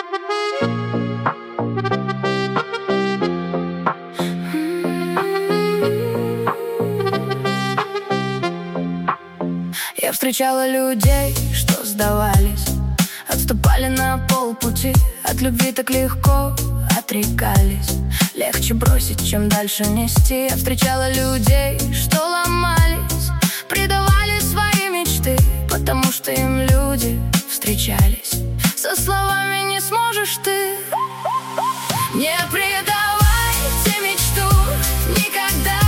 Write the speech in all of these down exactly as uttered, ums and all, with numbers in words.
Я встречала людей, что сдавались, отступали на полпути, от любви так легко отрекались. Легче бросить, чем дальше нести. Я встречала людей, что ломались, предавали свои мечты, потому что им люди встречались со словами «не сможешь ты». Не предавайте мечту никогда,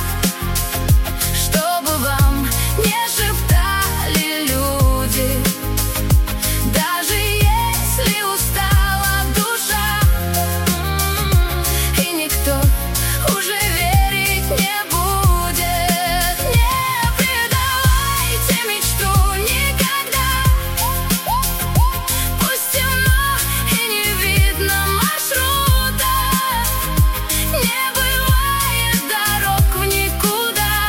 чтобы вам не шептали люди. Даже если устала душа, и никто уже верить не будет. Не предавайте мечту никогда. Пусть темно и не видно маршрута, не бывает дорог в никуда,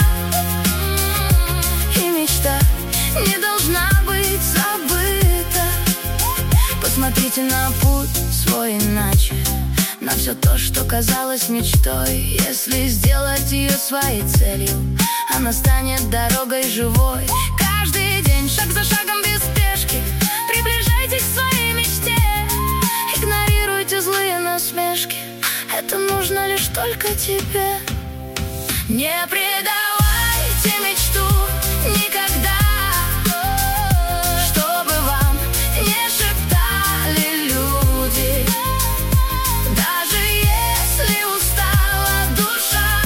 и мечта не должна быть забыта. Посмотрите на путь свой иначе, на все то, что казалось мечтой. Если сделать ее своей целью, она станет дорогой живой. Каждый день, шаг за шагом, без спешки, приближайтесь к своей мечте. Игнорируйте злые насмешки, это нужно лишь только тебе. Не предавайте мечту никогда, чтобы вам не шептали люди. Даже если устала душа,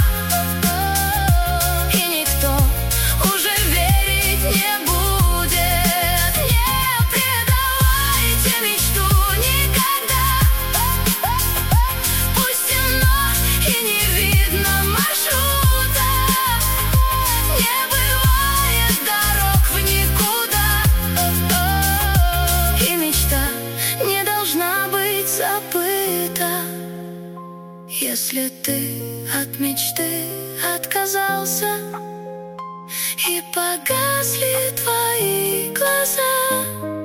и никто уже верить не будет. Не предавайте мечту никогда. Пусть темно и не видно маршрута, не бывает дорог в никуда, и мечта не должна быть забыта. Если ты от мечты отказался и погасли твои глаза,